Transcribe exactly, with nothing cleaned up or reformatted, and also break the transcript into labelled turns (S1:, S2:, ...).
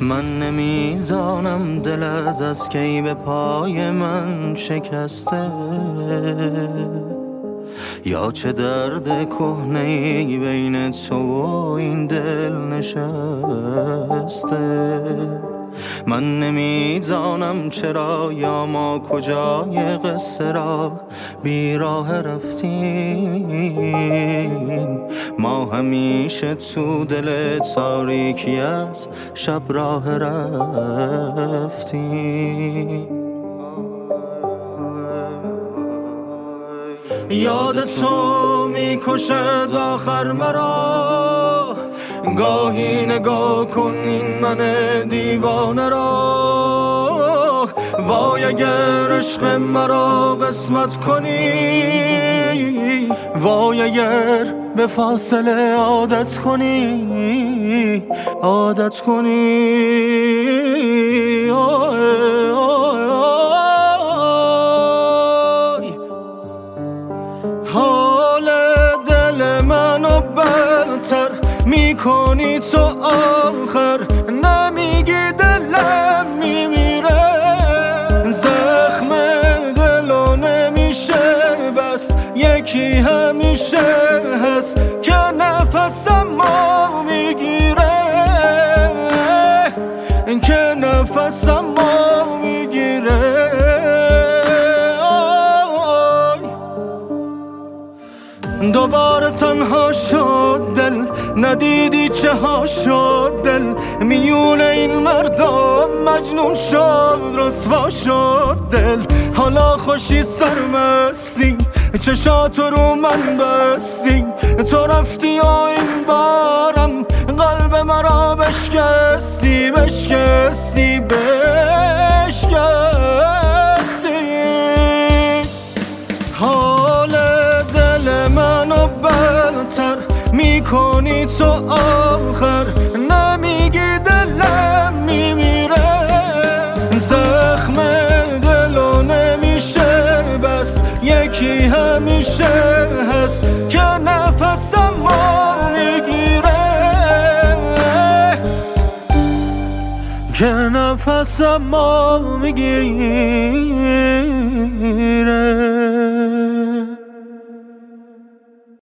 S1: من نمیدانم دلت از کی به پای من شکسته، یا چه درد کهنه‌ای بین تو و این دل نشسته. من نمیدانم چرا یا ما کجای قصه را بیراه رفتیم. ما همیشه تو دل تاریکی از شب راه رفتیم. یاد تو میکشد آخر مرا، گاهی نگاه کن این من دیوانه را. وای اگر عشق مرا قسمت کنی، وای اگر به فاصله عادت کنی، عادت کنی. آه آه آه حال دل منو بدتر میکنی تو آخر، نمیگی دلم میمیره. زخم دلو نمیشه بس، یکی همیشه هست که نفسم ما میگیره، که نفسم ما میگیره. دوباره تنها شد دل، ندیدی چه ها شد دل. میون این مردم مجنون شد، رسوا شد دل. حالا خوشی سرمستی، چشاتو رو من بستی. تو رفتی و این بارم قلب مرا بشکستی، بشکستی، بشکستی. حال دل منو بدتر میکنی تو آخر، نمیگی دلم میمیره. زخم دلو نمیشه بس، یکی همیشه هست که نفسم ما میگیره، که نفسم ما میگیره.